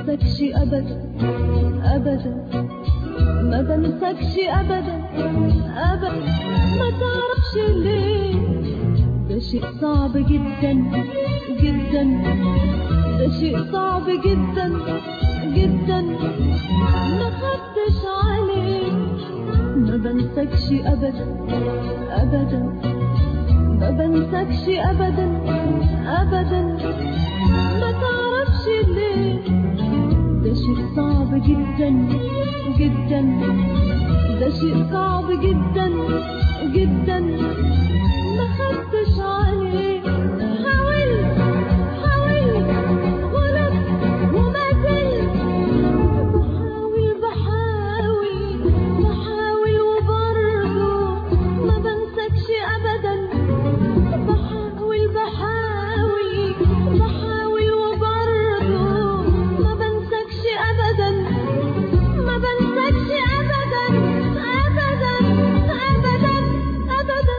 بنسكش أبدا أبدا، ما بنسكش أبدا أبدا، ما تعرفش ليه، ده شيء صعب جدا جدا، ده شيء صعب جدا جدا، ما خدتش عليه. ما بنسكش أبدا أبدا، ما بنسكش أبدا أبدا، ما تعرفش ليه، ده شيء صعب جدا جدا، ده شيء صعب جدا جدا، ما خدتش عليه. حاولت حاولت غلط وما زلت بحاول بحاول بحاول وبرضه ما بنسكش أبدا، بحاول بحاول بحاول وبرضه ما بنسكش أبدا، ما بنسكش أبدا أبدا أبدا أبدا.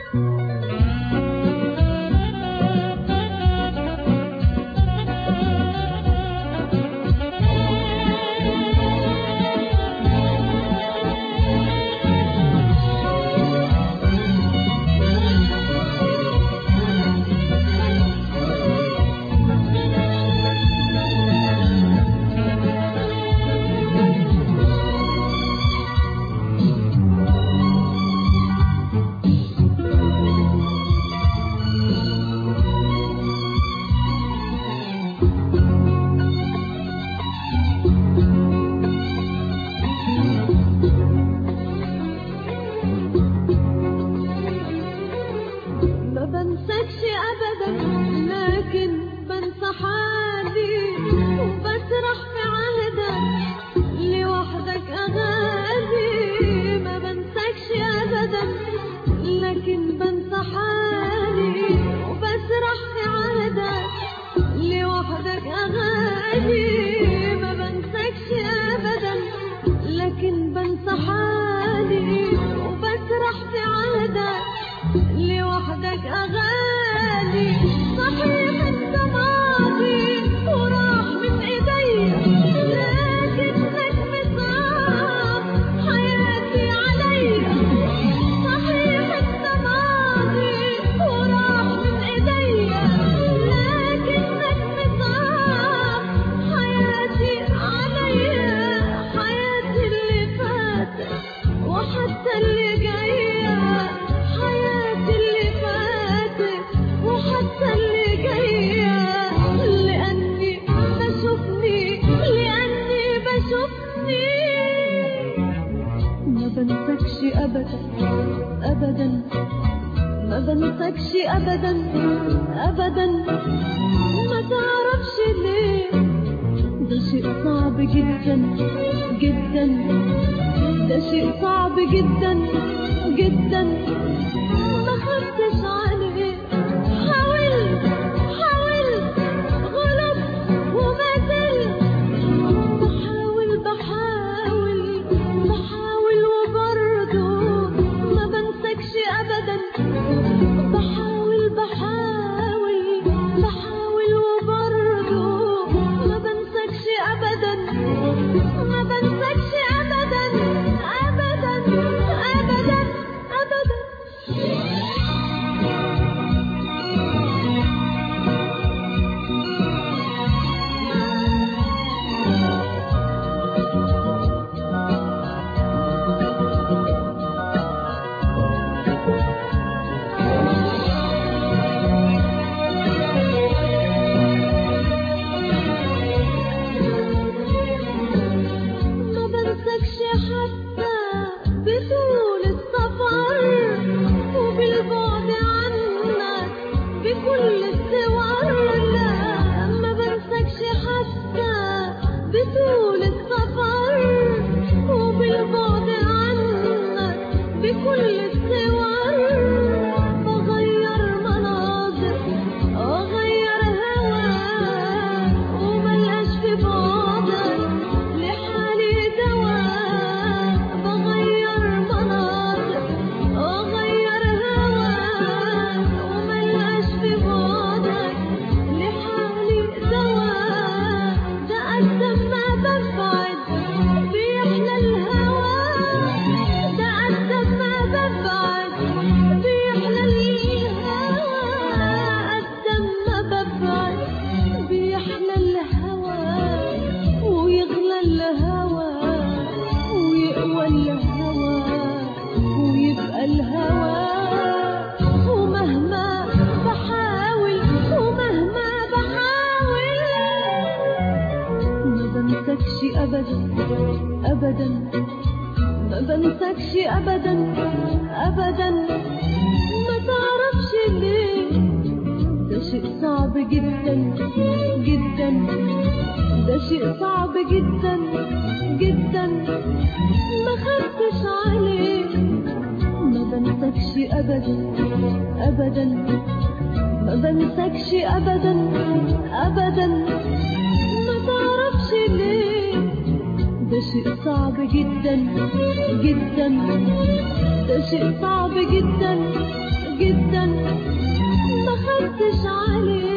ما بنسكش أبدا، لكن بنسى حالي وبسرح في عهدك لوحدك أغاني. ما بنسكش أبدا، لكن بنسى حالي وبسرح في عهدك لوحدك أغاني. ما بنسكش أبدا، لكن بنسى حالي وبسرح في عهدك لوحدك أغاني. صحيح انت ماضي وراح من ايديا، لكنك مصعب حياتي عليا. صحيح انت ماضي وراح من ايديا، لكنك مصعب حياتي عليا. حياتي اللي فاتت وحتى اللي جايه، حياتي اللي فاتت وحتى اللي جايه، لأني بشوفني لأني بشوفني. ما بنسكش أبدا أبدا، ما بنسكش أبدا أبدا، ما تعرفش ليه، ده شيء صعب جدا جدا، ده شيء صعب جدا جدا، ما خدتش عليه. حاولت حاولت غلط وما زلت بحاول بحاول بحاول وبرضه ما بنسكش أبدا، بحاول بحاول بحاول وبرضه ما بنسكش أبدا، ما بنسكش أبدا أبدا أبدا أبدا. أبدا أبدا ما بنساكش أبدا أبدا ما تعرفش ليه ده شيء صعب جدا جدا ده شيء صعب جدا جدا ما خدتش عليه ما بنساكش أبدا أبدا ما بنساكش أبدا أبدا ما تعرفش ليه ده شيء صعب جدا جدا ده شيء صعب جدا جدا ما خدتش عليه